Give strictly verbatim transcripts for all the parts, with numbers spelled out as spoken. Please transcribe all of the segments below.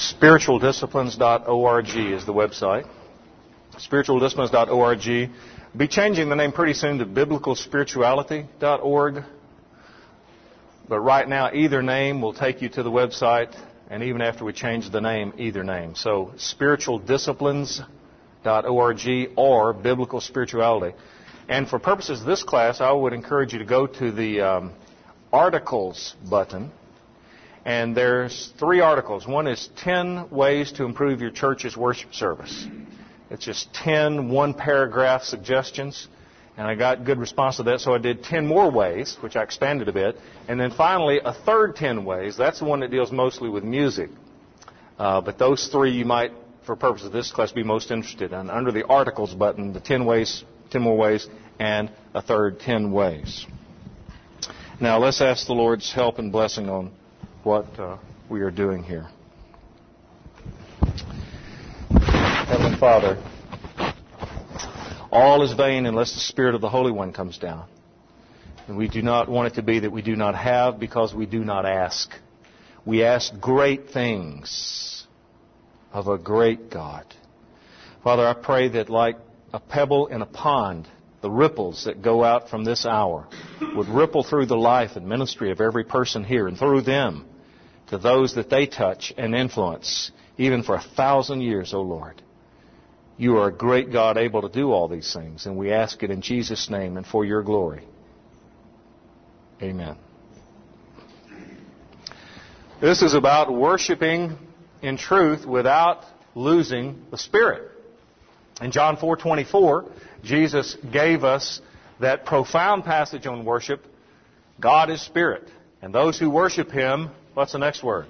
spiritual disciplines dot org is the website. spiritual disciplines dot org. Be changing the name pretty soon to biblical spirituality dot org. But right now, either name will take you to the website, and even after we change the name, either name. So spiritual disciplines dot org or Biblical Spirituality. And for purposes of this class, I would encourage you to go to the um, articles button. And there's three articles. One is ten ways to improve your church's worship service. It's just ten one-paragraph suggestions. And I got good response to that, so I did ten more ways, which I expanded a bit. And then finally, a third ten ways. That's the one that deals mostly with music. Uh, but those three you might, for purposes of this class, be most interested in. Under the articles button, the ten ways, ten more ways, and a third ten ways. Now, let's ask the Lord's help and blessing on what uh, we are doing here. Heavenly Father, all is vain unless the Spirit of the Holy One comes down. And we do not want it to be that we do not have because we do not ask. We ask great things of a great God. Father, I pray that like a pebble in a pond, the ripples that go out from this hour would ripple through the life and ministry of every person here and through them to those that they touch and influence, even for a thousand years, O Lord. You are a great God able to do all these things, and we ask it in Jesus' name and for your glory. Amen. This is about worshiping in truth without losing the Spirit. In John four twenty-four, Jesus gave us that profound passage on worship. God is Spirit, and those who worship Him, what's the next word?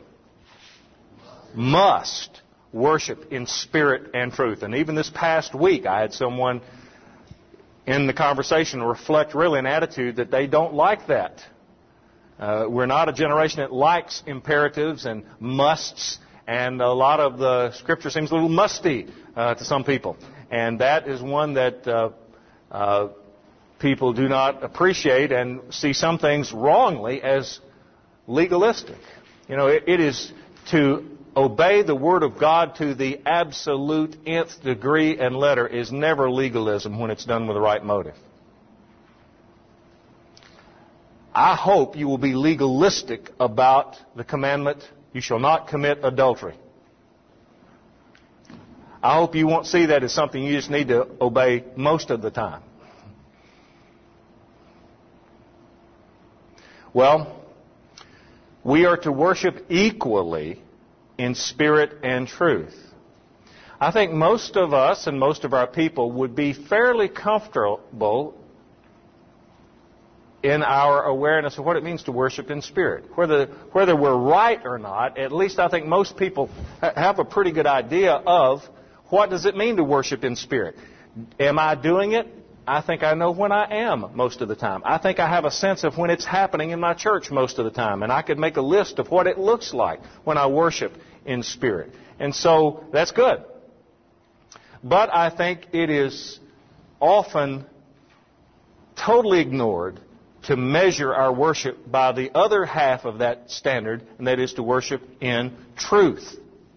Must worship in spirit and truth. And even this past week, I had someone in the conversation reflect really an attitude that they don't like that. Uh, we're not a generation that likes imperatives and musts, and a lot of the Scripture seems a little musty uh, to some people. And that is one that uh, uh, people do not appreciate and see some things wrongly as legalistic. You know, it, it is to obey the Word of God to the absolute nth degree and letter is never legalism when it's done with the right motive. I hope you will be legalistic about the commandment, you shall not commit adultery. I hope you won't see that as something you just need to obey most of the time. Well, we are to worship equally in spirit and truth. I think most of us and most of our people would be fairly comfortable in our awareness of what it means to worship in spirit. Whether whether we're right or not, at least I think most people have a pretty good idea of what does it mean to worship in spirit. Am I doing it? I think I know when I am most of the time. I think I have a sense of when it's happening in my church most of the time. And I could make a list of what it looks like when I worship in spirit. And so that's good. But I think it is often totally ignored to measure our worship by the other half of that standard, and that is to worship in truth.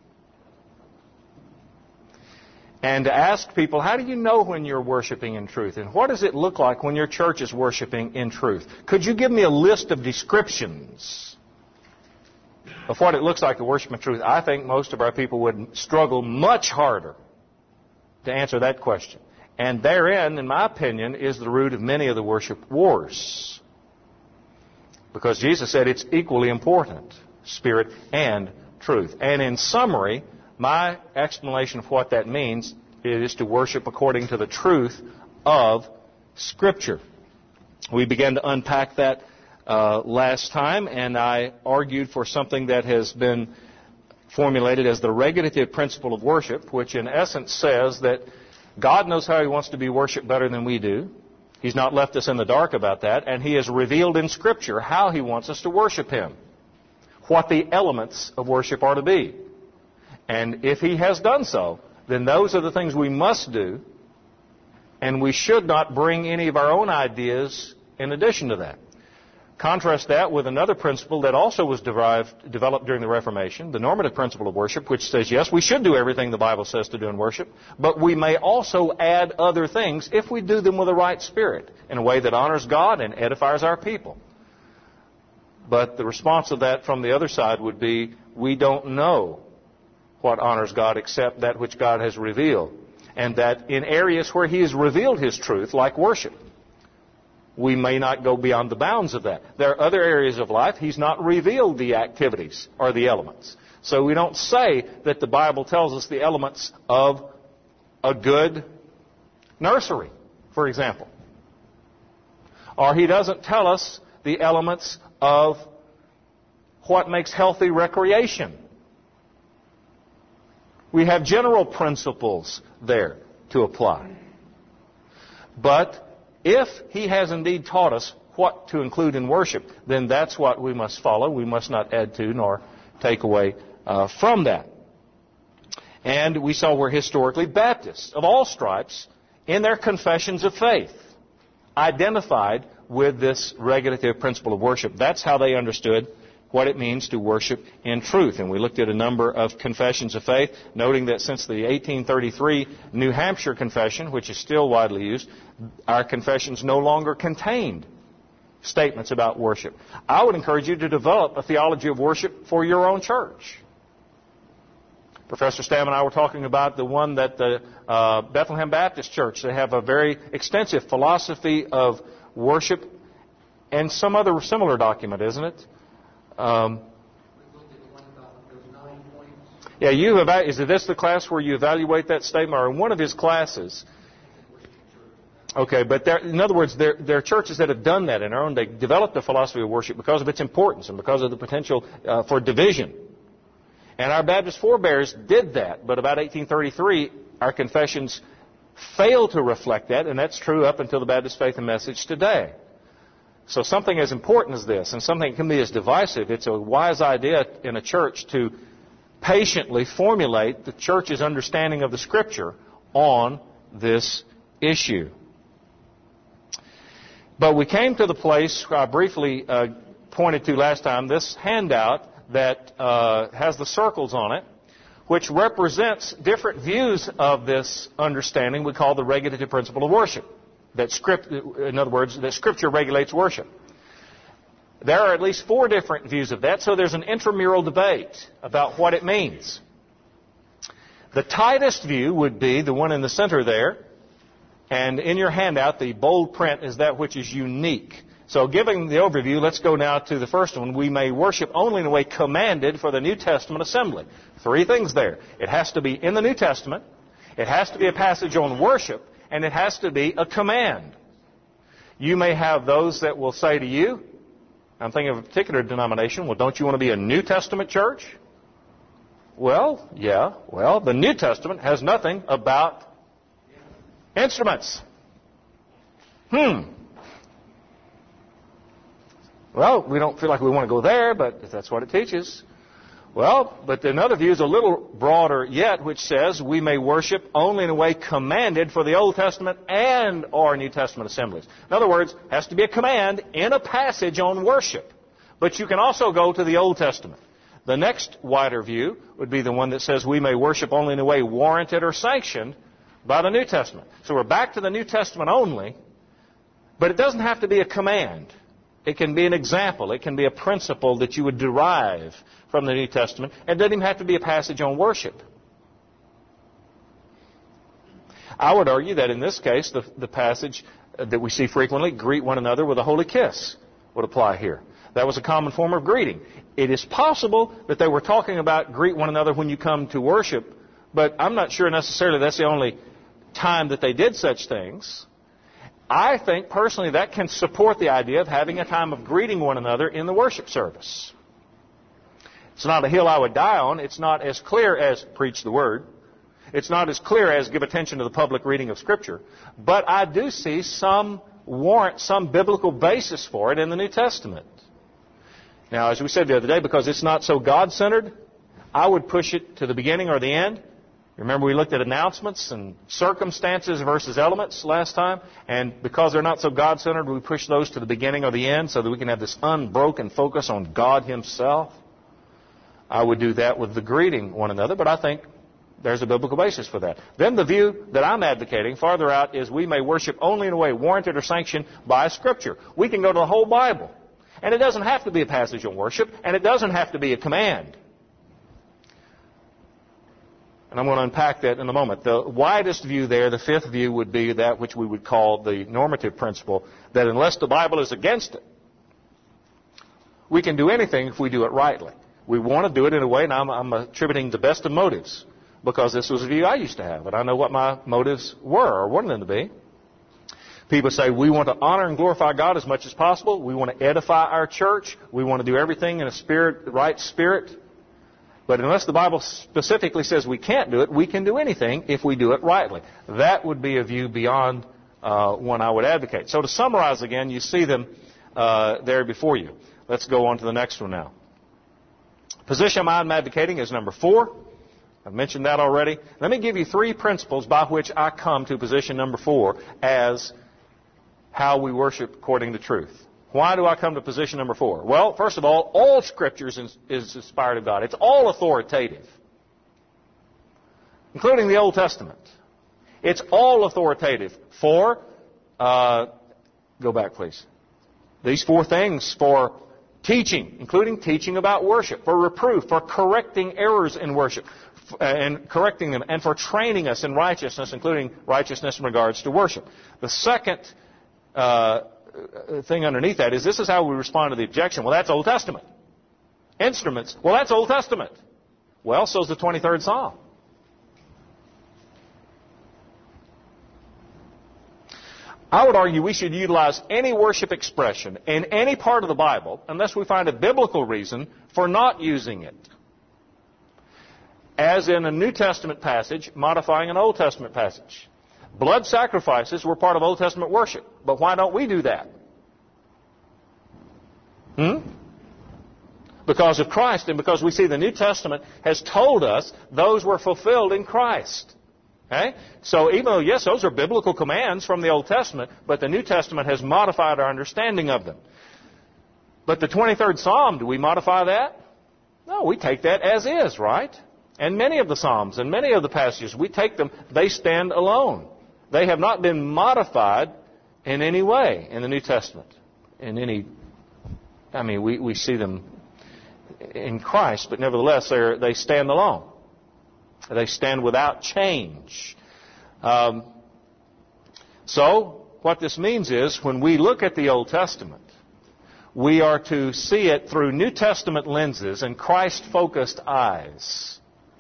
And to ask people, how do you know when you're worshiping in truth? And what does it look like when your church is worshiping in truth? Could you give me a list of descriptions of what it looks like to worship in truth? I think most of our people would struggle much harder to answer that question. And therein, in my opinion, is the root of many of the worship wars. Because Jesus said it's equally important, spirit and truth. And in summary, my explanation of what that means is to worship according to the truth of Scripture. We began to unpack that uh, last time, and I argued for something that has been formulated as the regulative principle of worship, which in essence says that God knows how He wants to be worshipped better than we do. He's not left us in the dark about that, and He has revealed in Scripture how He wants us to worship Him, what the elements of worship are to be. And if He has done so, then those are the things we must do, and we should not bring any of our own ideas in addition to that. Contrast that with another principle that also was derived, developed during the Reformation, the normative principle of worship, which says, yes, we should do everything the Bible says to do in worship, but we may also add other things if we do them with the right spirit, in a way that honors God and edifies our people. But the response of that from the other side would be, we don't know what honors God except that which God has revealed. And that in areas where He has revealed His truth, like worship, we may not go beyond the bounds of that. There are other areas of life He's not revealed the activities or the elements. So we don't say that the Bible tells us the elements of a good nursery, for example. Or He doesn't tell us the elements of what makes healthy recreation. We have general principles there to apply. But if He has indeed taught us what to include in worship, then that's what we must follow. We must not add to nor take away uh, from that. And we saw where historically Baptists of all stripes, in their confessions of faith, identified with this regulative principle of worship. That's how they understood what it means to worship in truth. And we looked at a number of confessions of faith, noting that since the eighteen thirty-three New Hampshire Confession, which is still widely used, our confessions no longer contained statements about worship. I would encourage you to develop a theology of worship for your own church. Professor Stam and I were talking about the one that the uh, Bethlehem Baptist Church, they have a very extensive philosophy of worship, and some other similar document, isn't it? Um, yeah, you have. Is this the class where you evaluate that statement, or in one of his classes? Okay, but there, in other words, there, there are churches that have done that in our own. They developed a philosophy of worship because of its importance and because of the potential uh, for division. And our Baptist forebears did that, but about eighteen thirty-three, our confessions failed to reflect that, and that's true up until the Baptist Faith and Message today. So something as important as this, and something that can be as divisive, it's a wise idea in a church to patiently formulate the church's understanding of the Scripture on this issue. But we came to the place I briefly uh, pointed to last time, this handout that uh, has the circles on it, which represents different views of this understanding we call the regulative principle of worship. That script, in other words, that Scripture regulates worship. There are at least four different views of that, so there's an intramural debate about what it means. The tightest view would be the one in the center there, and in your handout, the bold print is that which is unique. So giving the overview, let's go now to the first one. We may worship only in a way commanded for the New Testament assembly. Three things there. It has to be in the New Testament, it has to be a passage on worship, and it has to be a command. You may have those that will say to you, I'm thinking of a particular denomination, well, don't you want to be a New Testament church? Well, yeah, well, the New Testament has nothing about instruments. Hmm. Well, we don't feel like we want to go there, but if that's what it teaches. Well, but another view is a little broader yet, which says we may worship only in a way commanded for the Old Testament and or New Testament assemblies. In other words, it has to be a command in a passage on worship. But you can also go to the Old Testament. The next wider view would be the one that says we may worship only in a way warranted or sanctioned by the New Testament. So we're back to the New Testament only, but it doesn't have to be a command. It can be an example. It can be a principle that you would derive from the New Testament. It doesn't even have to be a passage on worship. I would argue that in this case, the, the passage that we see frequently, greet one another with a holy kiss, would apply here. That was a common form of greeting. It is possible that they were talking about greet one another when you come to worship, but I'm not sure necessarily that's the only time that they did such things. I think personally that can support the idea of having a time of greeting one another in the worship service. It's not a hill I would die on. It's not as clear as preach the word. It's not as clear as give attention to the public reading of Scripture. But I do see some warrant, some biblical basis for it in the New Testament. Now, as we said the other day, because it's not so God-centered, I would push it to the beginning or the end. Remember we looked at announcements and circumstances versus elements last time? And because they're not so God-centered, we push those to the beginning or the end so that we can have this unbroken focus on God Himself. I would do that with the greeting one another, but I think there's a biblical basis for that. Then the view that I'm advocating farther out is we may worship only in a way warranted or sanctioned by Scripture. We can go to the whole Bible. And it doesn't have to be a passage on worship, and it doesn't have to be a command. And I'm going to unpack that in a moment. The widest view there, the fifth view, would be that which we would call the normative principle, that unless the Bible is against it, we can do anything if we do it rightly. We want to do it in a way, and I'm, I'm attributing the best of motives, because this was a view I used to have, and I know what my motives were, or wanted them to be. People say we want to honor and glorify God as much as possible. We want to edify our church. We want to do everything in a spirit, right spirit. But unless the Bible specifically says we can't do it, we can do anything if we do it rightly. That would be a view beyond uh, one I would advocate. So to summarize again, you see them uh, there before you. Let's go on to the next one now. Position I'm advocating is number four. I've mentioned that already. Let me give you three principles by which I come to position number four as how we worship according to truth. Why do I come to position number four? Well, first of all, all Scripture is inspired of God. It's all authoritative, including the Old Testament. It's all authoritative for, uh, go back please, these four things: for teaching, including teaching about worship, for reproof, for correcting errors in worship, and correcting them, and for training us in righteousness, including righteousness in regards to worship. The second uh, thing underneath that is this is how we respond to the objection. Well, that's Old Testament. Instruments. Well, that's Old Testament. Well, so's the twenty-third Psalm. I would argue we should utilize any worship expression in any part of the Bible unless we find a biblical reason for not using it. As in a New Testament passage modifying an Old Testament passage. Blood sacrifices were part of Old Testament worship. But why don't we do that? Hmm? Because of Christ, and because we see the New Testament has told us those were fulfilled in Christ. Okay? So even though, yes, those are biblical commands from the Old Testament, but the New Testament has modified our understanding of them. But the twenty-third Psalm, do we modify that? No, we take that as is, right? And many of the Psalms and many of the passages, we take them, they stand alone. They have not been modified in any way in the New Testament. In any, I mean, we, we see them in Christ, but nevertheless, they're, they stand alone. They stand without change. Um, so, what this means is, when we look at the Old Testament, we are to see it through New Testament lenses and Christ-focused eyes.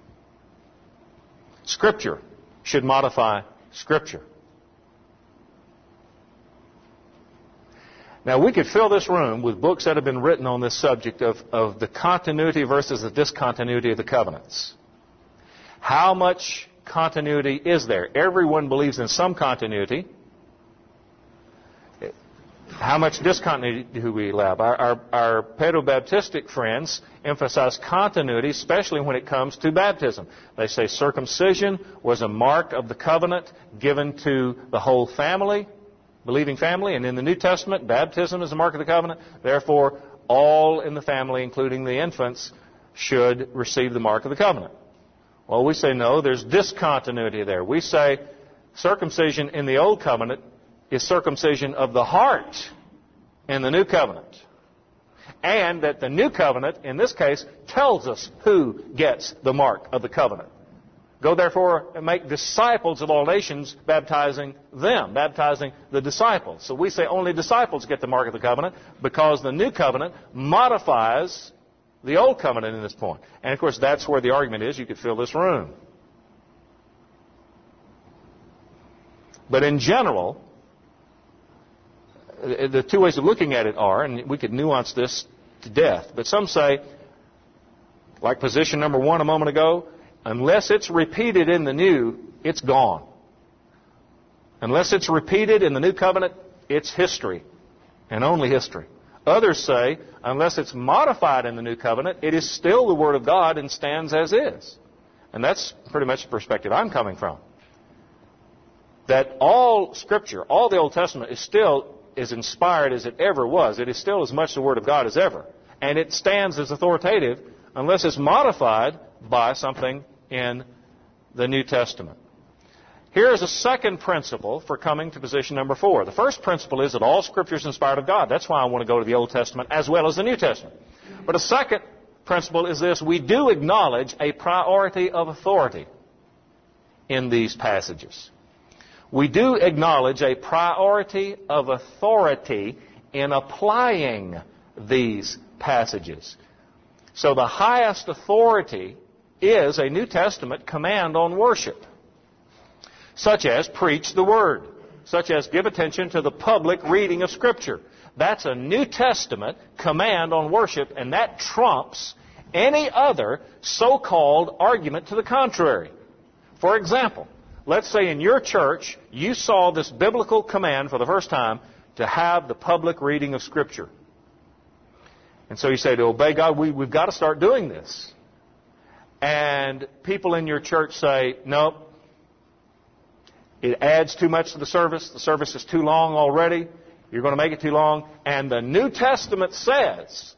Scripture should modify Scripture. Now, we could fill this room with books that have been written on this subject of, of the continuity versus the discontinuity of the covenants. How much continuity is there? Everyone believes in some continuity. How much discontinuity do we allow? Our, our, our Pedro-Baptistic friends emphasize continuity, especially when it comes to baptism. They say circumcision was a mark of the covenant given to the whole family, believing family, and in the New Testament, baptism is a mark of the covenant. Therefore, all in the family, including the infants, should receive the mark of the covenant. Well, we say no, there's discontinuity there. We say circumcision in the Old Covenant is circumcision of the heart in the New Covenant. And that the New Covenant, in this case, tells us who gets the mark of the covenant. Go therefore and make disciples of all nations, baptizing them, baptizing the disciples. So we say only disciples get the mark of the covenant because the New Covenant modifies the Old Covenant in this point. And of course, that's where the argument is. You could fill this room. But in general, the two ways of looking at it are, and we could nuance this to death, but some say, like position number one a moment ago, unless it's repeated in the New, it's gone. Unless it's repeated in the New Covenant, it's history, and only history. Others say, unless it's modified in the New Covenant, it is still the Word of God and stands as is. and that's pretty much the perspective I'm coming from, that all Scripture, all the Old Testament is still as inspired as it ever was. It is still as much the Word of God as ever. And it stands as authoritative unless it's modified by something in the New Testament. Here is a second principle for coming to position number four. The first principle is that all Scripture is inspired of God. That's why I want to go to the Old Testament as well as the New Testament. But a second principle is this: we do acknowledge a priority of authority in these passages. We do acknowledge a priority of authority in applying these passages. So the highest authority is a New Testament command on worship, such as preach the Word, such as give attention to the public reading of Scripture. That's a New Testament command on worship, and that trumps any other so-called argument to the contrary. For example, let's say in your church you saw this biblical command for the first time to have the public reading of Scripture. And so you say, to obey God, we, we've got to start doing this. And people in your church say, nope, it adds too much to the service. The service is too long already. You're going to make it too long. And the New Testament says,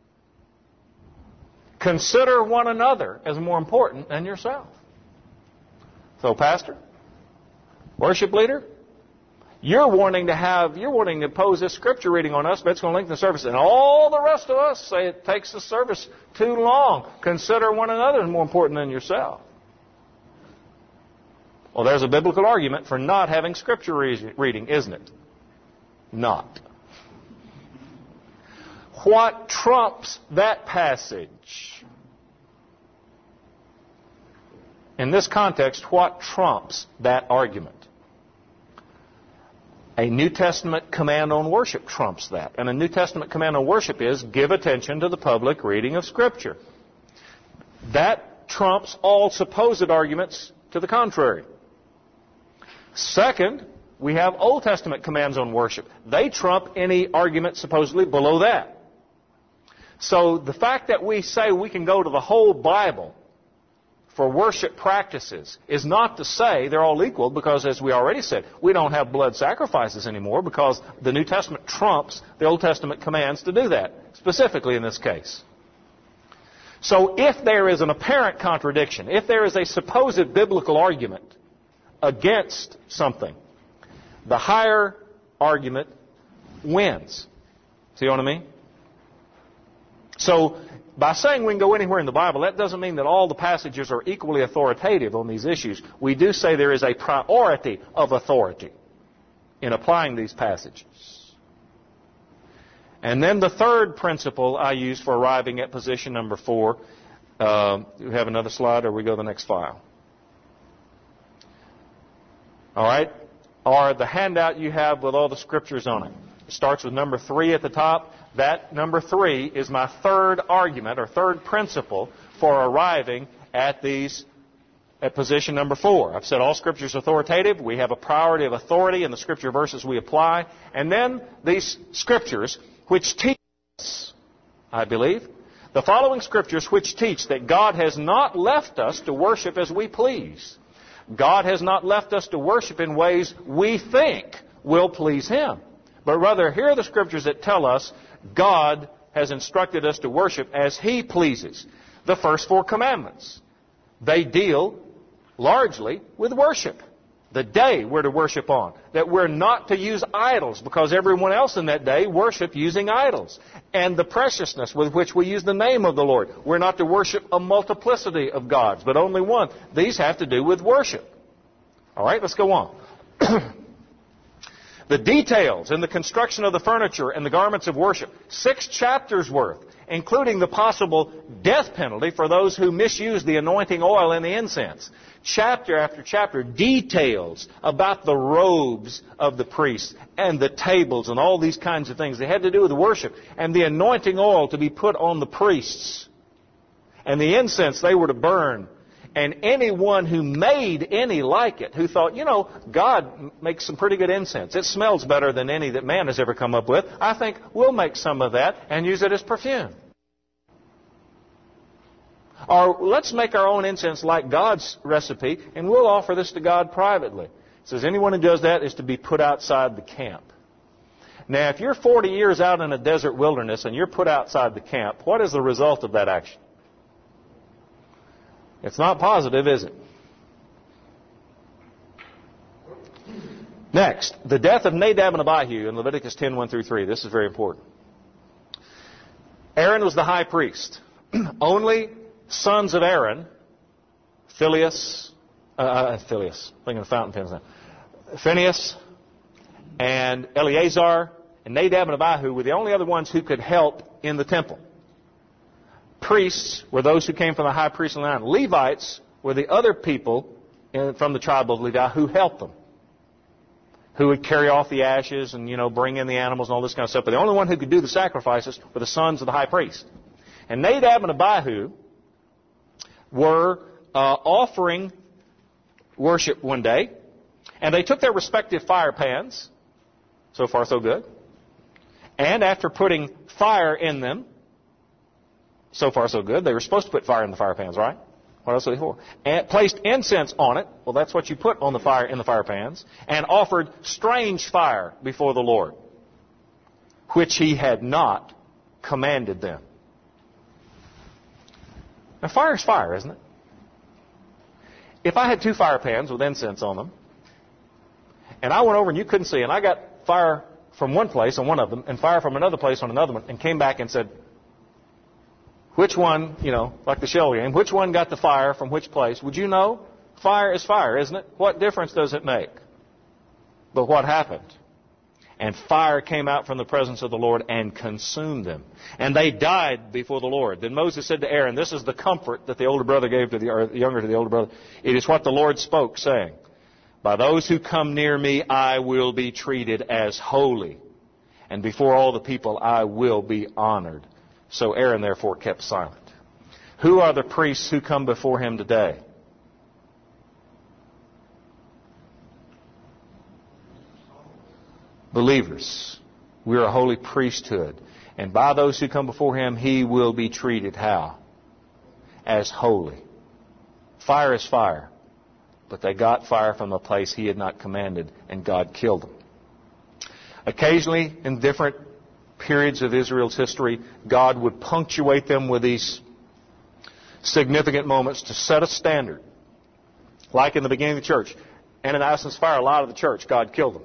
consider one another as more important than yourself. So, pastor, worship leader, you're wanting to have, you're wanting to impose this Scripture reading on us, but it's going to lengthen the service. And all the rest of us say it takes the service too long. Consider one another as more important than yourself. Well, there's a biblical argument for not having Scripture reading, isn't it? Not. What trumps that passage? In this context, what trumps that argument? A New Testament command on worship trumps that. And a New Testament command on worship is give attention to the public reading of Scripture. That trumps all supposed arguments to the contrary. Second, we have Old Testament commands on worship. They trump any argument supposedly below that. So the fact that we say we can go to the whole Bible for worship practices is not to say they're all equal, because, as we already said, we don't have blood sacrifices anymore because the New Testament trumps the Old Testament commands to do that, specifically in this case. So if there is an apparent contradiction, if there is a supposed biblical argument against something, the higher argument wins. See what I mean? So, by saying we can go anywhere in the Bible, that doesn't mean that all the passages are equally authoritative on these issues. We do say there is a priority of authority in applying these passages. And then the third principle I use for arriving at position number four, uh, do we have another slide, or we go to the next file? All right? Or the handout you have with all the scriptures on it. It starts with number three at the top. That number three is my third argument or third principle for arriving at these at position number four. I've said all Scripture is authoritative. We have a priority of authority in the Scripture verses we apply. And then these Scriptures which teach us, I believe, the following Scriptures which teach that God has not left us to worship as we please. God has not left us to worship in ways we think will please Him. But rather, here are the Scriptures that tell us God has instructed us to worship as He pleases. The first four commandments, they deal largely with worship. The day we're to worship on. That we're not to use idols, because everyone else in that day worshiped using idols. And the preciousness with which we use the name of the Lord. We're not to worship a multiplicity of gods, but only one. These have to do with worship. All right, let's go on. The details in the construction of the furniture and the garments of worship. Six chapters worth, including the possible death penalty for those who misuse the anointing oil and the incense. Chapter after chapter, details about the robes of the priests and the tables and all these kinds of things. They had to do with worship and the anointing oil to be put on the priests. And the incense they were to burn. And anyone who made any like it, who thought, you know, God makes some pretty good incense. It smells better than any that man has ever come up with. I think we'll make some of that and use it as perfume. Or let's make our own incense like God's recipe, and we'll offer this to God privately. It says anyone who does that is to be put outside the camp. Now, if you're forty years out in a desert wilderness and you're put outside the camp, what is the result of that action? It's not positive, is it? Next, the death of Nadab and Abihu in Leviticus ten, one through three. This is very important. Aaron was the high priest. Only sons of Aaron, Phileas, uh, uh, Phileas, thinking of fountain pens now, Phinehas and Eleazar and Nadab and Abihu were the only other ones who could help in the temple. Priests were those who came from the high priestly line. Levites were the other people in, from the tribe of Levi who helped them, who would carry off the ashes and, you know, bring in the animals and all this kind of stuff. But the only one who could do the sacrifices were the sons of the high priest. And Nadab and Abihu were uh, offering worship one day, and they took their respective fire pans. So far, so good. And after putting fire in them, so far, so good. They were supposed to put fire in the fire pans, right? What else are they for? And placed incense on it. Well, that's what you put on the fire in the fire pans. And offered strange fire before the Lord, which He had not commanded them. Now, fire is fire, isn't it? If I had two fire pans with incense on them, and I went over and you couldn't see, and I got fire from one place on one of them, and fire from another place on another one, and came back and said, which one, you know, like the shell game, which one got the fire from which place? Would you know? Fire is fire, isn't it? What difference does it make? But what happened? And fire came out from the presence of the Lord and consumed them. And they died before the Lord. Then Moses said to Aaron, this is the comfort that the older brother gave to the, or the younger to the older brother. It is what the Lord spoke, saying, by those who come near me, I will be treated as holy. And before all the people, I will be honored. So Aaron therefore kept silent. Who are the priests who come before him today? Believers. We are a holy priesthood. And by those who come before him, he will be treated how? As holy. Fire is fire. But they got fire from a place he had not commanded, and God killed them. Occasionally, in different periods of Israel's history, God would punctuate them with these significant moments to set a standard. Like in the beginning of the church. Ananias' fire, a lot of the church, God killed them.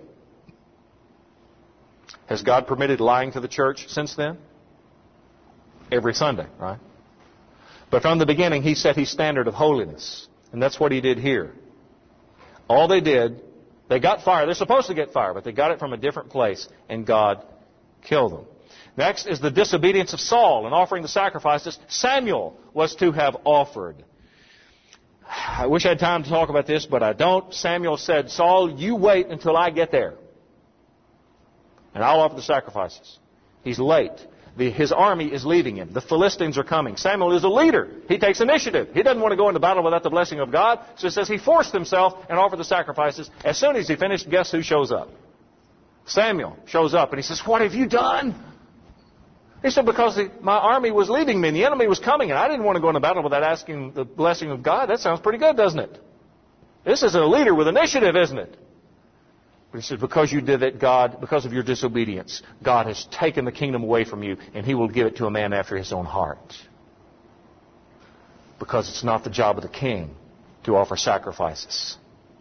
Has God permitted lying to the church since then? Every Sunday, right? But from the beginning, He set His standard of holiness. And that's what He did here. All they did, they got fire. They're supposed to get fire, but they got it from a different place, and God killed them. Next is the disobedience of Saul in offering the sacrifices Samuel was to have offered. I wish I had time to talk about this, but I don't. Samuel said, Saul, you wait until I get there, and I'll offer the sacrifices. He's late. The, his army is leaving him. The Philistines are coming. Samuel is a leader. He takes initiative. He doesn't want to go into battle without the blessing of God. So it says he forced himself and offered the sacrifices. As soon as he finished, guess who shows up? Samuel shows up and he says, what have you done? He said, because the, my army was leaving me and the enemy was coming and I didn't want to go into battle without asking the blessing of God. That sounds pretty good, doesn't it? This is a leader with initiative, isn't it? But he said, because you did it, God, because of your disobedience, God has taken the kingdom away from you, and He will give it to a man after His own heart. Because it's not the job of the king to offer sacrifices.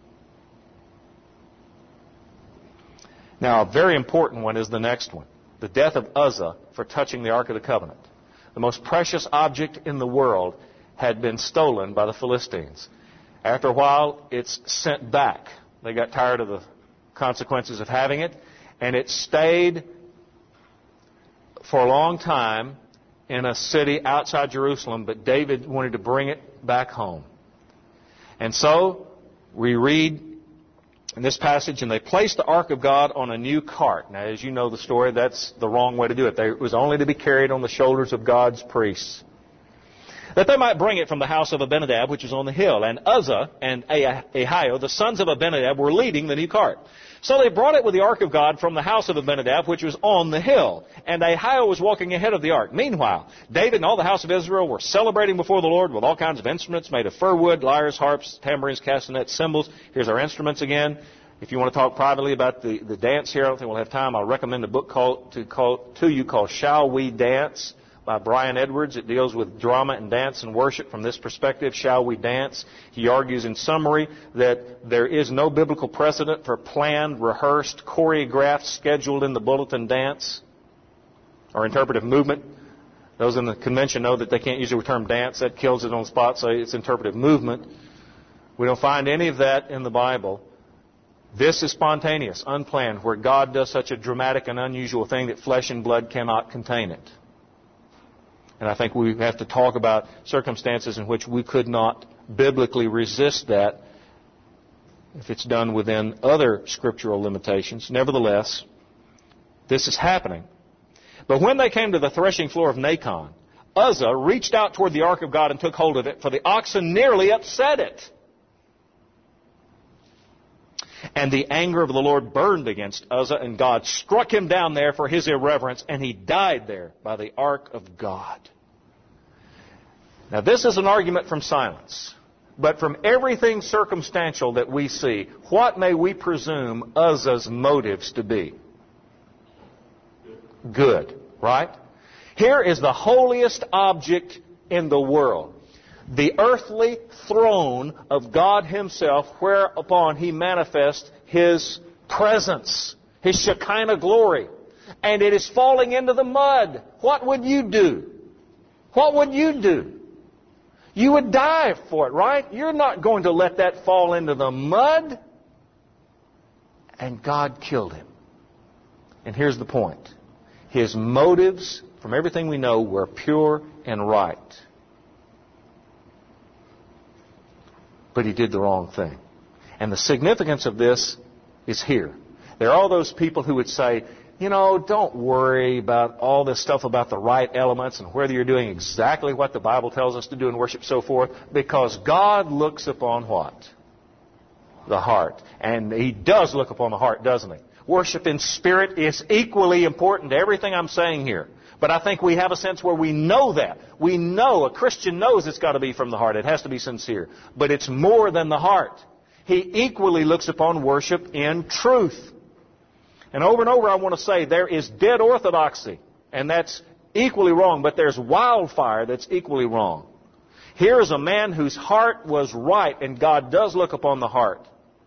Now, a very important one is the next one. The death of Uzzah for touching the Ark of the Covenant. The most precious object in the world had been stolen by the Philistines. After a while, it's sent back. They got tired of the consequences of having it, and it stayed for a long time in a city outside Jerusalem, but David wanted to bring it back home. And so we read in this passage, and they placed the ark of God on a new cart. Now, as you know the story, that's the wrong way to do it. It was only to be carried on the shoulders of God's priests. that they might bring it from the house of Abinadab, which is on the hill. And Uzzah and Ahio, the sons of Abinadab, were leading the new cart. So they brought it with the ark of God from the house of Abinadab, which was on the hill. And Ahio was walking ahead of the ark. Meanwhile, David and all the house of Israel were celebrating before the Lord with all kinds of instruments made of fir wood, lyres, harps, tambourines, castanets, cymbals. Here's our instruments again. If you want to talk privately about the, the dance here, I don't think we'll have time. I'll recommend a book called, to, call, to you called Shall We Dance? By Brian Edwards. It deals with drama and dance and worship from this perspective. Shall we dance? He argues in summary that there is no biblical precedent for planned, rehearsed, choreographed, scheduled in the bulletin dance or interpretive movement. Those in the convention know that they can't use the term dance. That kills it on the spot, so it's interpretive movement. We don't find any of that in the Bible. This is spontaneous, unplanned, where God does such a dramatic and unusual thing that flesh and blood cannot contain it. And I think we have to talk about circumstances in which we could not biblically resist that if it's done within other scriptural limitations. Nevertheless, this is happening. But when they came to the threshing floor of Nacon, Uzzah reached out toward the ark of God and took hold of it, for the oxen nearly upset it. And the anger of the Lord burned against Uzzah, and God struck him down there for his irreverence, and he died there by the ark of God. Now, this is an argument from silence. But from everything circumstantial that we see, what may we presume Uzzah's motives to be? Good, right? Here is the holiest object in the world. The earthly throne of God Himself, whereupon He manifests His presence, His Shekinah glory. And it is falling into the mud. What would you do? What would you do? You would die for it, right? You're not going to let that fall into the mud. And God killed him. And here's the point. His motives, from everything we know, were pure and right. But he did the wrong thing. And the significance of this is here. There are all those people who would say, you know, don't worry about all this stuff about the right elements and whether you're doing exactly what the Bible tells us to do in worship, so forth, because God looks upon what? The heart. And He does look upon the heart, doesn't He? Worship in spirit is equally important to everything I'm saying here. But I think we have a sense where we know that. We know, a Christian knows it's got to be from the heart. It has to be sincere. But it's more than the heart. He equally looks upon worship in truth. And over and over I want to say there is dead orthodoxy, and that's equally wrong, but there's wildfire that's equally wrong. Here is a man whose heart was right, and God does look upon the heart.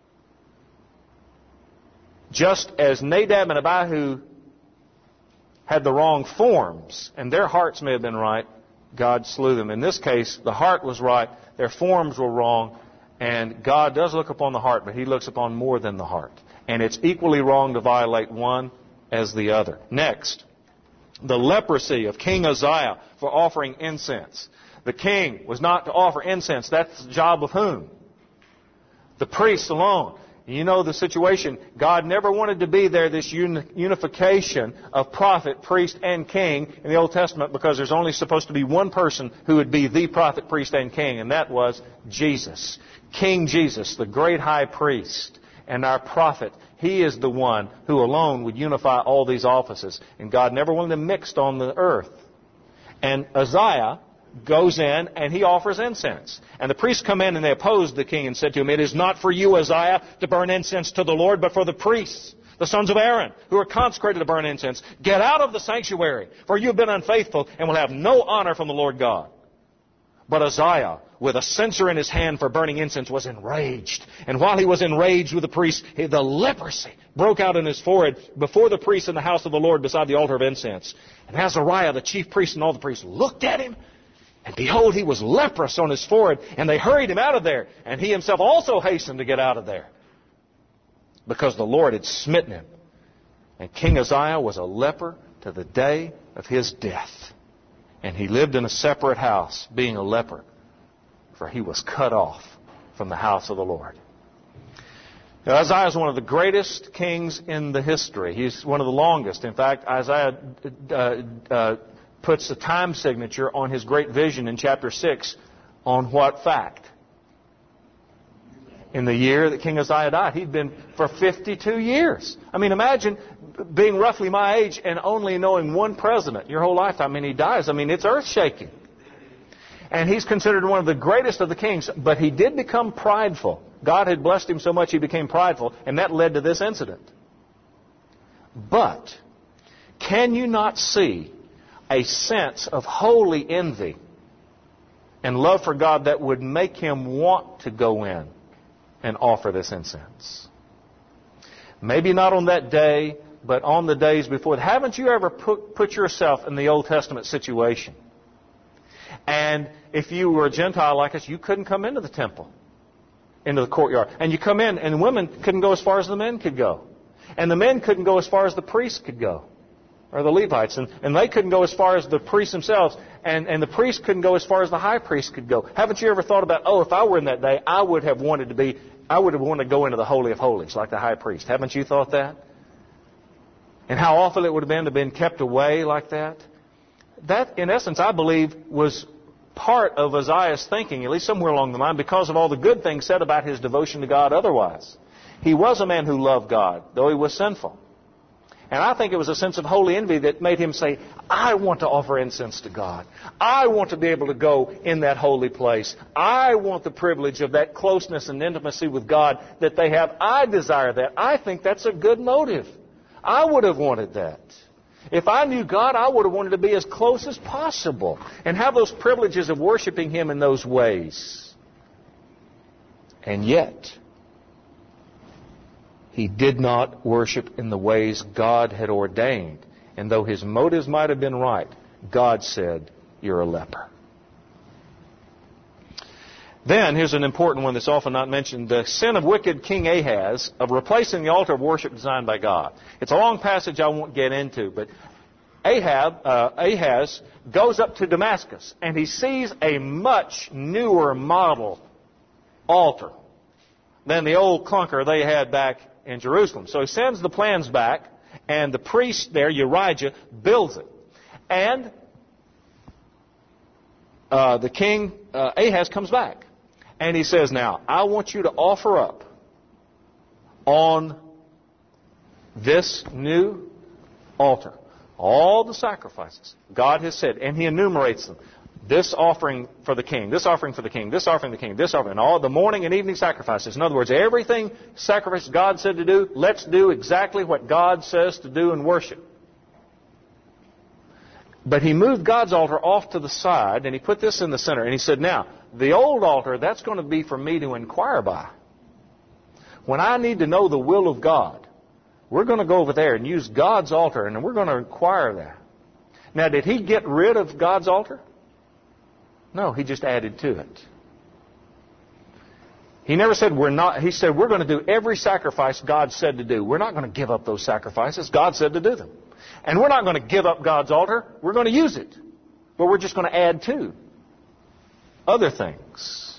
Just as Nadab and Abihu had the wrong forms, and their hearts may have been right, God slew them. In this case, the heart was right, their forms were wrong, and God does look upon the heart, but He looks upon more than the heart. And it's equally wrong to violate one as the other. Next, the leprosy of King Uzziah for offering incense. The king was not to offer incense. That's the job of whom? The priests alone. You know the situation. God never wanted to be there, this unification of prophet, priest, and king in the Old Testament, because there's only supposed to be one person who would be the prophet, priest, and king, and that was Jesus. King Jesus, the great high priest and our prophet. He is the one who alone would unify all these offices. And God never wanted them mixed on the earth. And Uzziah goes in and he offers incense. And the priests come in and they opposed the king and said to him, "It is not for you, Uzziah, to burn incense to the Lord, but for the priests, the sons of Aaron, who are consecrated to burn incense. Get out of the sanctuary, for you have been unfaithful and will have no honor from the Lord God." But Uzziah, with a censer in his hand for burning incense, was enraged. And while he was enraged with the priests, the leprosy broke out in his forehead before the priests in the house of the Lord beside the altar of incense. And Azariah, the chief priest, and all the priests looked at him, and behold, he was leprous on his forehead, and they hurried him out of there. And he himself also hastened to get out of there, because the Lord had smitten him. And King Uzziah was a leper to the day of his death. And he lived in a separate house, being a leper, for he was cut off from the house of the Lord. Now, Uzziah is one of the greatest kings in the history. He's one of the longest. In fact, Isaiah uh, uh, puts the time signature on his great vision in chapter six on what fact? In the year that King Uzziah died. He'd been for fifty-two years. I mean, imagine being roughly my age and only knowing one president your whole lifetime. I mean, he dies. I mean, it's earth-shaking. And he's considered one of the greatest of the kings. But he did become prideful. God had blessed him so much he became prideful. And that led to this incident. But can you not see a sense of holy envy and love for God that would make him want to go in and offer this incense? Maybe not on that day, but on the days before. Haven't you ever put, put yourself in the Old Testament situation? And if you were a Gentile like us, you couldn't come into the temple, into the courtyard. And you come in, and women couldn't go as far as the men could go. And the men couldn't go as far as the priests could go, or the Levites. And, and they couldn't go as far as the priests themselves. And, and the priests couldn't go as far as the high priest could go. Haven't you ever thought about, oh, if I were in that day, I would have wanted to be, I would have wanted to go into the Holy of Holies like the high priest. Haven't you thought that? And how awful it would have been to have been kept away like that. That, in essence, I believe, was part of Uzziah's thinking, at least somewhere along the line, because of all the good things said about his devotion to God otherwise. He was a man who loved God, though he was sinful. And I think it was a sense of holy envy that made him say, I want to offer incense to God. I want to be able to go in that holy place. I want the privilege of that closeness and intimacy with God that they have. I desire that. I think that's a good motive. I would have wanted that. If I knew God, I would have wanted to be as close as possible and have those privileges of worshiping Him in those ways. And yet, he did not worship in the ways God had ordained. And though his motives might have been right, God said, you're a leper. Then, here's an important one that's often not mentioned. The sin of wicked King Ahaz of replacing the altar of worship designed by God. It's a long passage I won't get into, but Ahab, uh, Ahaz goes up to Damascus, and he sees a much newer model altar than the old clunker they had back in Jerusalem. So he sends the plans back, and the priest there, Urijah, builds it. And uh, the king, uh, Ahaz, comes back. And he says, now, I want you to offer up on this new altar all the sacrifices God has said. And he enumerates them. This offering for the king, this offering for the king, this offering for the king, this offering, and all the morning and evening sacrifices. In other words, everything sacrifice God said to do, let's do exactly what God says to do in worship. But he moved God's altar off to the side, and he put this in the center. And he said, now, the old altar, that's going to be for me to inquire by. When I need to know the will of God, we're going to go over there and use God's altar, and we're going to inquire there. Now, did he get rid of God's altar? No, he just added to it. He never said we're not. He said we're going to do every sacrifice God said to do. We're not going to give up those sacrifices. God said to do them. And we're not going to give up God's altar. We're going to use it. But we're just going to add to other things.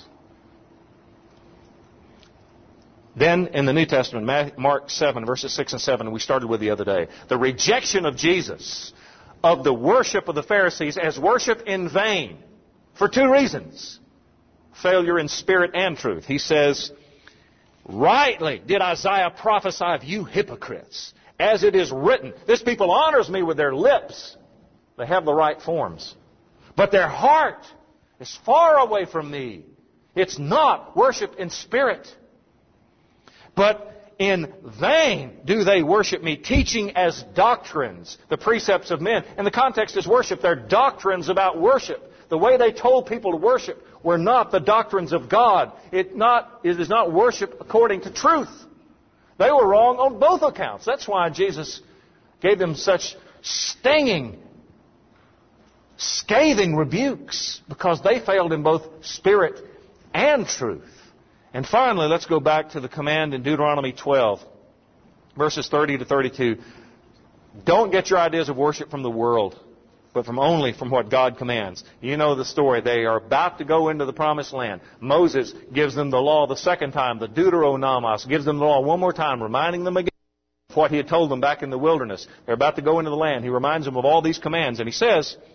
Then in the New Testament, Mark seven, verses six and seven, we started with the other day. The rejection of Jesus, of the worship of the Pharisees as worship in vain. For two reasons. Failure in spirit and truth. He says, rightly did Isaiah prophesy of you hypocrites, as it is written, this people honors me with their lips. They have the right forms. But their heart is far away from me. It's not worship in spirit. But in vain do they worship me, teaching as doctrines the precepts of men. And the context is worship. They're doctrines about worship. The way they told people to worship were not the doctrines of God. It, not, it is not worship according to truth. They were wrong on both accounts. That's why Jesus gave them such stinging, scathing rebukes, because they failed in both spirit and truth. And finally, let's go back to the command in Deuteronomy twelve, verses thirty to thirty-two. Don't get your ideas of worship from the world, but from only from what God commands. You know the story. They are about to go into the promised land. Moses gives them the law the second time. The Deuteronomos gives them the law one more time, reminding them again of what he had told them back in the wilderness. They're about to go into the land. He reminds them of all these commands. And he says,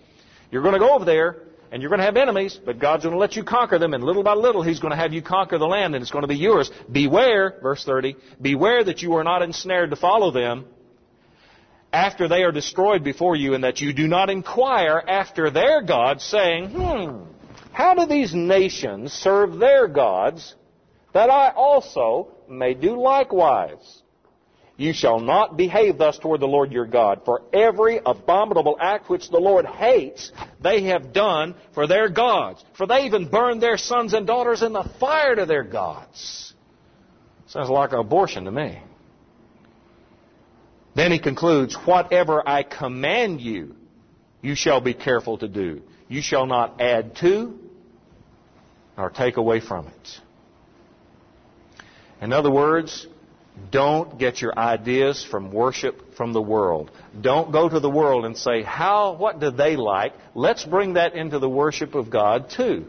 You're going to go over there, and you're going to have enemies, but God's going to let you conquer them, and little by little He's going to have you conquer the land, and it's going to be yours. Beware, verse thirty, beware that you are not ensnared to follow them after they are destroyed before you, and that you do not inquire after their gods, saying, hmm, how do these nations serve their gods, that I also may do likewise? You shall not behave thus toward the Lord your God, for every abominable act which the Lord hates, they have done for their gods. For they even burned their sons and daughters in the fire to their gods. Sounds like an abortion to me. Then he concludes, whatever I command you, you shall be careful to do. You shall not add to nor take away from it. In other words, don't get your ideas from worship from the world. Don't go to the world and say, how, what do they like? Let's bring that into the worship of God too.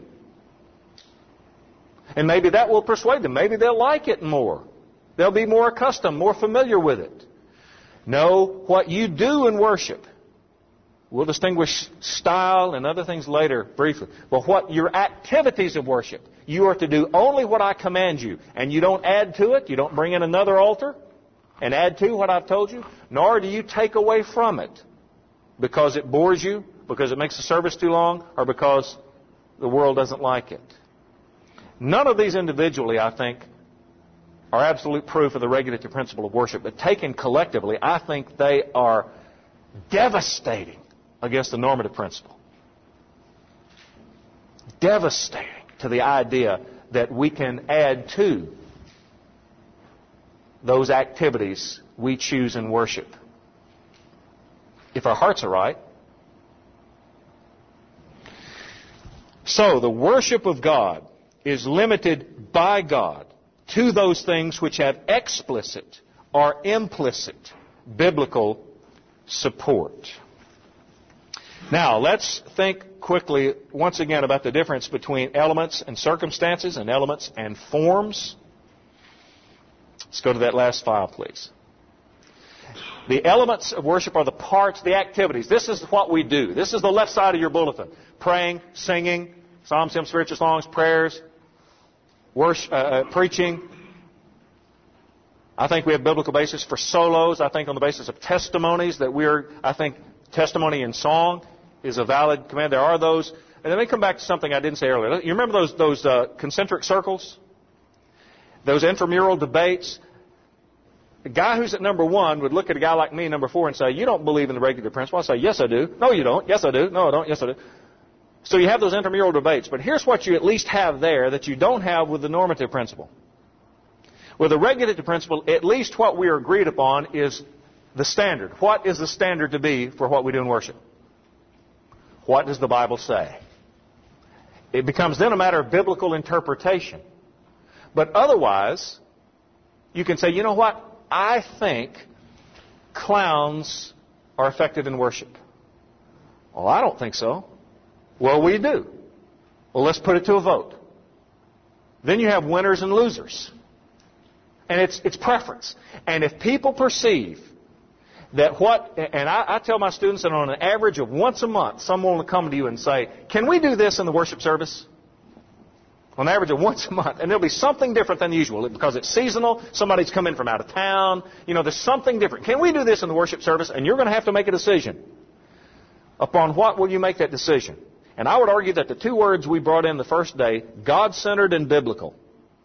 And maybe that will persuade them. Maybe they'll like it more. They'll be more accustomed, more familiar with it. No, what you do in worship, we'll distinguish style and other things later briefly, but what your activities of worship, you are to do only what I command you, and you don't add to it, you don't bring in another altar and add to what I've told you, nor do you take away from it because it bores you, because it makes the service too long, or because the world doesn't like it. None of these individually, I think, are absolute proof of the regulative principle of worship, but taken collectively, I think they are devastating against the normative principle. Devastating to the idea that we can add to those activities we choose in worship. If our hearts are right. So, the worship of God is limited by God to those things which have explicit or implicit biblical support. Now, let's think quickly once again about the difference between elements and circumstances and elements and forms. Let's go to that last file, please. The elements of worship are the parts, the activities. This is what we do. This is the left side of your bulletin. Praying, singing, psalms, hymns, spiritual songs, prayers, worship, uh, uh, preaching. I think we have biblical basis for solos. I think on the basis of testimonies that we're, I think testimony in song is a valid command. There are those. And let me come back to something I didn't say earlier. You remember those, those uh, concentric circles? Those intramural debates? The guy who's at number one would look at a guy like me, number four, and say, you don't believe in the regulative principle. I say, yes, I do. No, you don't. Yes, I do. No, I don't. Yes, I do. So you have those intramural debates. But here's what you at least have there that you don't have with the normative principle. With the regulative principle, at least what we are agreed upon is the standard. What is the standard to be for what we do in worship? What does the Bible say? It becomes then a matter of biblical interpretation. But otherwise, you can say, you know what? I think clowns are effective in worship. Well, I don't think so. Well, we do. Well, let's put it to a vote. Then you have winners and losers. And it's, it's preference. And if people perceive that what, and I, I tell my students that on an average of once a month, someone will come to you and say, can we do this in the worship service? On average of once a month. And there'll be something different than usual because it's seasonal. Somebody's come in from out of town. You know, there's something different. Can we do this in the worship service? And you're going to have to make a decision. Upon what will you make that decision? And I would argue that the two words we brought in the first day, God-centered and biblical.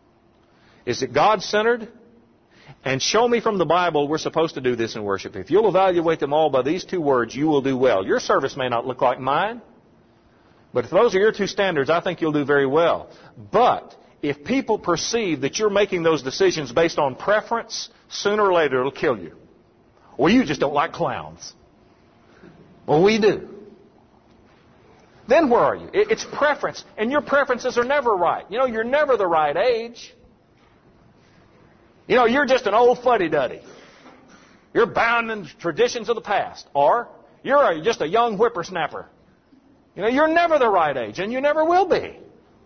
Is it God-centered? And show me from the Bible we're supposed to do this in worship. If you'll evaluate them all by these two words, you will do well. Your service may not look like mine, but if those are your two standards, I think you'll do very well. But if people perceive that you're making those decisions based on preference, sooner or later it'll kill you. Well, you just don't like clowns. Well, we do. Then where are you? It's preference, and your preferences are never right. You know, you're never the right age. You know, you're just an old fuddy-duddy. You're bound in traditions of the past. Or you're a, just a young whippersnapper. You know, you're never the right age, and you never will be.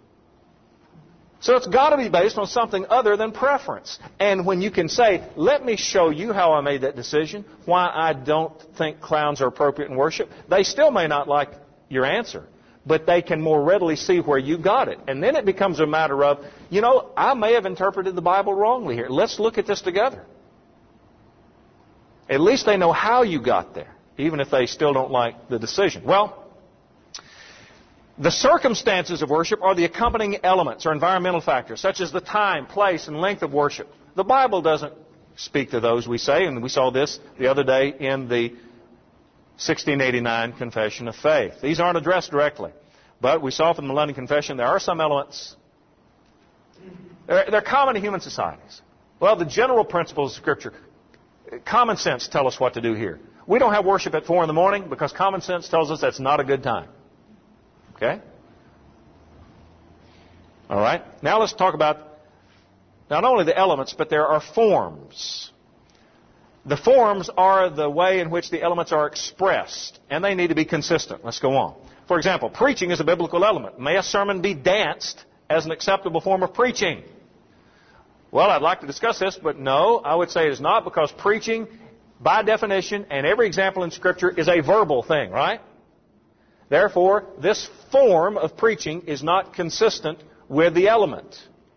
So it's got to be based on something other than preference. And when you can say, let me show you how I made that decision, why I don't think clowns are appropriate in worship, they still may not like your answer. But they can more readily see where you got it. And then it becomes a matter of, you know, I may have interpreted the Bible wrongly here. Let's look at this together. At least they know how you got there, even if they still don't like the decision. Well, the circumstances of worship are the accompanying elements or environmental factors, such as the time, place, and length of worship. The Bible doesn't speak to those, we say, and we saw this the other day in the sixteen eighty-nine Confession of Faith. These aren't addressed directly, but we saw from the London Confession there are some elements. They're, they're common to human societies. Well, the general principles of Scripture, common sense tell us what to do here. We don't have worship at four in the morning because common sense tells us that's not a good time. Okay? All right. Now let's talk about not only the elements, but there are forms. The forms are the way in which the elements are expressed, and they need to be consistent. Let's go on. For example, preaching is a biblical element. May a sermon be danced as an acceptable form of preaching? Well, I'd like to discuss this, but no, I would say it is not, because preaching, by definition, and every example in Scripture, is a verbal thing, right? Therefore, this form of preaching is not consistent with the element.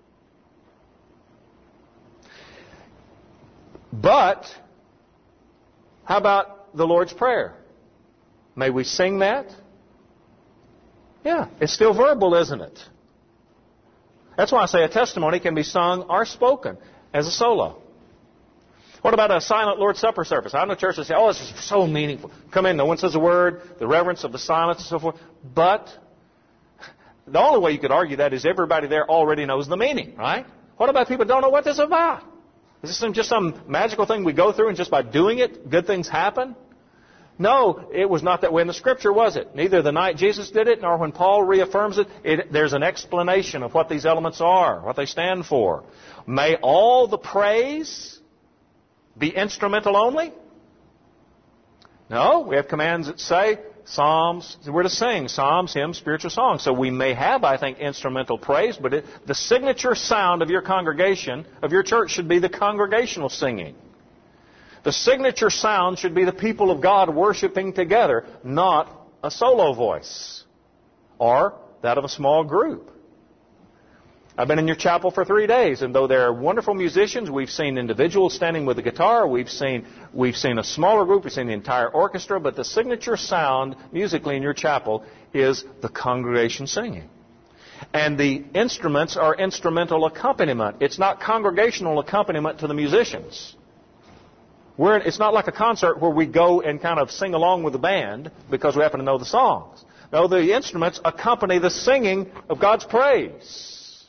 But, how about the Lord's Prayer? May we sing that? Yeah, it's still verbal, isn't it? That's why I say a testimony can be sung or spoken as a solo. What about a silent Lord's Supper service? I know churches say, oh, this is so meaningful. Come in, no one says a word, the reverence of the silence and so forth. But the only way you could argue that is everybody there already knows the meaning, right? What about people who don't know what this is about? Is this some, just some magical thing we go through and just by doing it, good things happen? No, it was not that way in the Scripture, was it? Neither the night Jesus did it, nor when Paul reaffirms it. it. There's an explanation of what these elements are, what they stand for. May all the praise be instrumental only? No, we have commands that say psalms, we're to sing psalms, hymns, spiritual songs. So we may have, I think, instrumental praise, but it, the signature sound of your congregation, of your church, should be the congregational singing. The signature sound should be the people of God worshiping together, not a solo voice or that of a small group. I've been in your chapel for three days, and though there are wonderful musicians, we've seen individuals standing with a guitar, we've seen we've seen a smaller group, we've seen the entire orchestra, but the signature sound musically in your chapel is the congregation singing. And the instruments are instrumental accompaniment. It's not congregational accompaniment to the musicians. We're, it's not like a concert where we go and kind of sing along with the band because we happen to know the songs. No, the instruments accompany the singing of God's praise.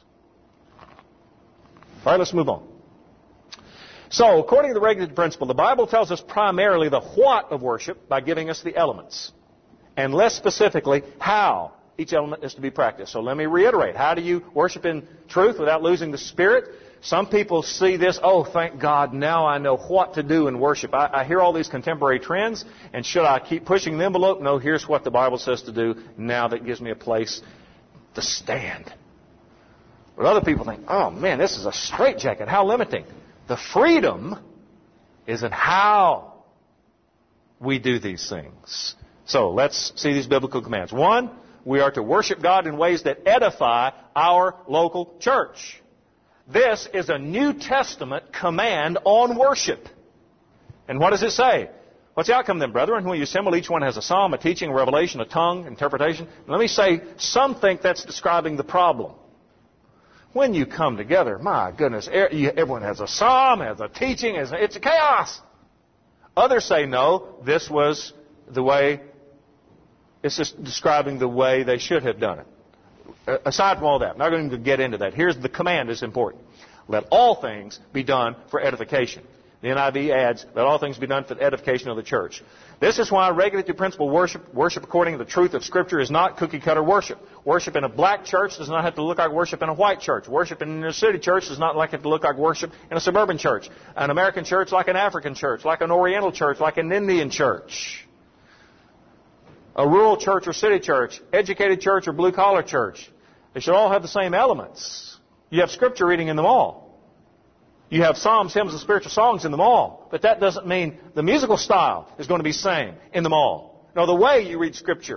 All right, let's move on. So, according to the regulative principle, the Bible tells us primarily the what of worship by giving us the elements, and less specifically how each element is to be practiced. So let me reiterate. How do you worship in truth without losing the Spirit? Some people see this, oh, thank God, now I know what to do in worship. I, I hear all these contemporary trends, and should I keep pushing the envelope? No, here's what the Bible says to do. Now that gives me a place to stand. But other people think, oh, man, this is a straitjacket. How limiting. The freedom is in how we do these things. So let's see these biblical commands. One, we are to worship God in ways that edify our local church. This is a New Testament command on worship. And what does it say? What's the outcome then, brethren? When you assemble, each one has a psalm, a teaching, a revelation, a tongue, interpretation. And let me say, some think that's describing the problem. When you come together, my goodness, everyone has a psalm, has a teaching, it's a chaos. Others say, no, this was the way, it's just describing the way they should have done it. Aside from all that, I'm not going to get into that. Here's the command is important. Let all things be done for edification. The N I V adds, let all things be done for the edification of the church. This is why regulative principle worship, worship according to the truth of Scripture, is not cookie-cutter worship. Worship in a black church does not have to look like worship in a white church. Worship in an inner city church does not have to look like worship in a suburban church. An American church like an African church, like an Oriental church, like an Indian church. A rural church or city church, educated church or blue-collar church. They should all have the same elements. You have Scripture reading in them all. You have psalms, hymns, and spiritual songs in them all. But that doesn't mean the musical style is going to be the same in them all. No, the way you read Scripture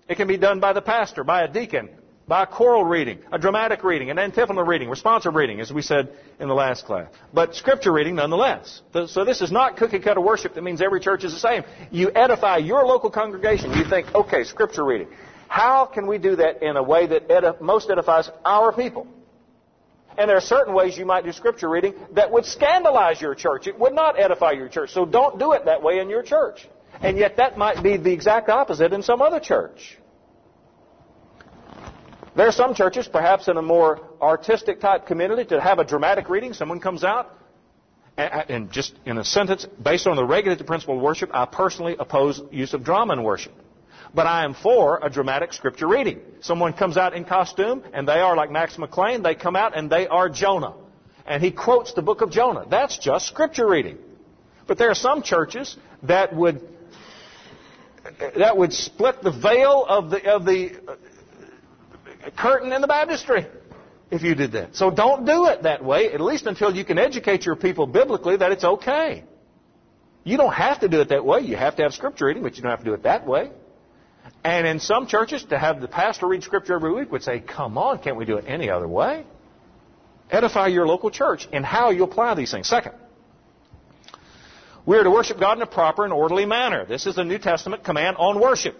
It can be done by the pastor, by a deacon, by a choral reading, a dramatic reading, an antiphonal reading, responsive reading, as we said in the last class. But Scripture reading nonetheless. So this is not cookie-cutter worship that means every church is the same. You edify your local congregation. You think, okay, Scripture reading. How can we do that in a way that edif- most edifies our people? And there are certain ways you might do Scripture reading that would scandalize your church. It would not edify your church. So don't do it that way in your church. And yet that might be the exact opposite in some other church. There are some churches, perhaps in a more artistic type community, to have a dramatic reading. Someone comes out, and, and just in a sentence, based on the regulated principle of worship, I personally oppose use of drama in worship. But I am for a dramatic Scripture reading. Someone comes out in costume, and they are like Max McLean. They come out, and they are Jonah. And he quotes the book of Jonah. That's just Scripture reading. But there are some churches that would that would split the veil of the of the curtain in the baptistry if you did that. So don't do it that way, at least until you can educate your people biblically that it's okay. You don't have to do it that way. You have to have Scripture reading, but you don't have to do it that way. And in some churches, to have the pastor read Scripture every week would say, come on, can't we do it any other way? Edify your local church in how you apply these things. Second, we are to worship God in a proper and orderly manner. This is the New Testament command on worship.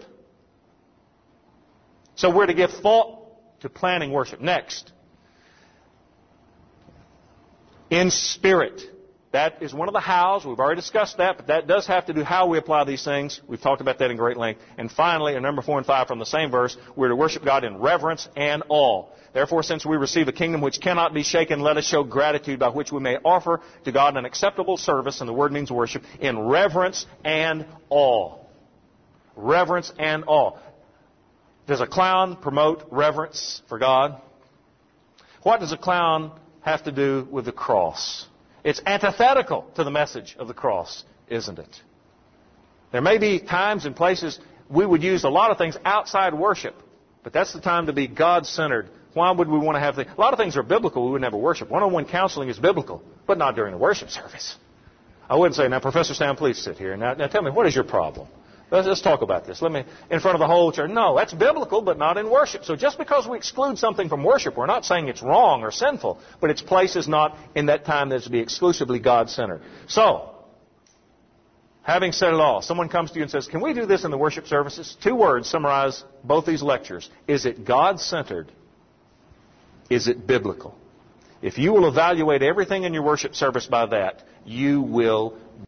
So we're to give thought to planning worship. Next, in spirit. That is one of the hows. We've already discussed that, but that does have to do how we apply these things. We've talked about that in great length. And finally, in number four and five from the same verse, we're to worship God in reverence and awe. Therefore, since we receive a kingdom which cannot be shaken, let us show gratitude by which we may offer to God an acceptable service, and the word means worship, in reverence and awe. Reverence and awe. Does a clown promote reverence for God? What does a clown have to do with the cross? It's antithetical to the message of the cross, isn't it? There may be times and places we would use a lot of things outside worship, but that's the time to be God-centered. Why would we want to have things? A lot of things are biblical. We would never worship. One-on-one counseling is biblical, but not during the worship service. I wouldn't say, now, Professor Stam, please sit here. Now, now tell me, what is your problem? Let's, let's talk about this. Let me, in front of the whole church. No, that's biblical, but not in worship. So just because we exclude something from worship, we're not saying it's wrong or sinful, but its place is not in that time that's to be exclusively God-centered. So, having said it all, someone comes to you and says, can we do this in the worship services? Two words summarize both these lectures. Is it God-centered? Is it biblical? If you will evaluate everything in your worship service by that, you will